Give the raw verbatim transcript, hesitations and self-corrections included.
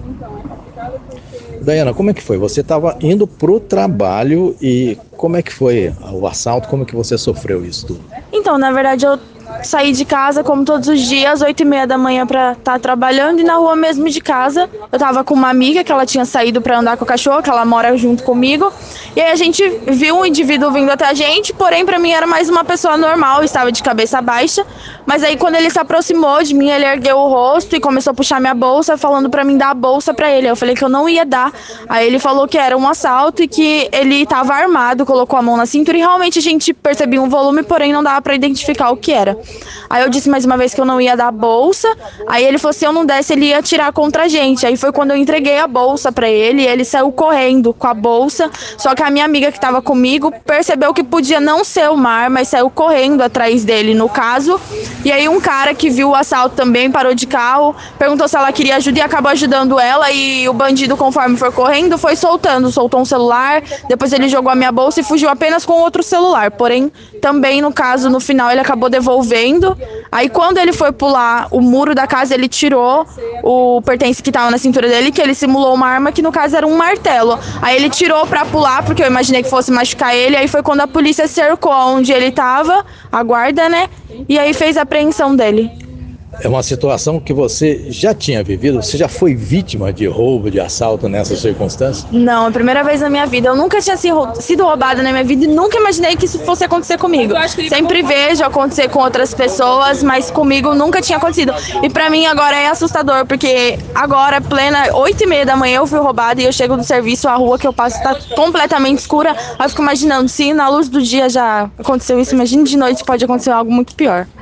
Daiana, como é que foi? Você estava indo pro trabalho e como é que foi o assalto? Como é que você sofreu isso tudo? Então, na verdade, eu saí de casa, como todos os dias, oito e meia da manhã pra estar trabalhando, e na rua mesmo de casa, eu tava com uma amiga que ela tinha saído pra andar com o cachorro, que ela mora junto comigo, e aí a gente viu um indivíduo vindo até a gente, porém pra mim era mais uma pessoa normal, estava de cabeça baixa, mas aí quando ele se aproximou de mim, ele ergueu o rosto e começou a puxar minha bolsa, falando pra mim dar a bolsa pra ele. Eu falei que eu não ia dar, aí ele falou que era um assalto e que ele tava armado, colocou a mão na cintura, e realmente a gente percebia um volume, porém não dava pra identificar o que era. Aí eu disse mais uma vez que eu não ia dar a bolsa, aí ele falou se eu não desse ele ia atirar contra a gente. Aí foi quando eu entreguei a bolsa pra ele e ele saiu correndo com a bolsa, só que a minha amiga que estava comigo percebeu que podia não ser o Mar, mas saiu correndo atrás dele no caso. E aí um cara que viu o assalto também parou de carro, perguntou se ela queria ajuda e acabou ajudando ela, e o bandido, conforme foi correndo, foi soltando, soltou um celular, depois ele jogou a minha bolsa e fugiu apenas com outro celular, porém também no caso no final ele acabou devolvendo. Aí quando ele foi pular o muro da casa, ele tirou o pertence que estava na cintura dele, que ele simulou uma arma, que no caso era um martelo. Aí ele tirou pra pular, porque eu imaginei que fosse machucar ele, aí foi quando a polícia cercou onde ele estava, a guarda, né, e aí fez a apreensão dele. É uma situação que você já tinha vivido? Você já foi vítima de roubo, de assalto nessas circunstâncias? Não, é a primeira vez na minha vida. Eu nunca tinha sido roubada na minha vida e nunca imaginei que isso fosse acontecer comigo. Sempre vejo acontecer com outras pessoas, mas comigo nunca tinha acontecido. E pra mim agora é assustador, porque agora, plena oito e meia da manhã, eu fui roubada e eu chego do serviço, a rua que eu passo tá completamente escura. Aí eu fico imaginando, se na luz do dia já aconteceu isso, imagine de noite pode acontecer algo muito pior.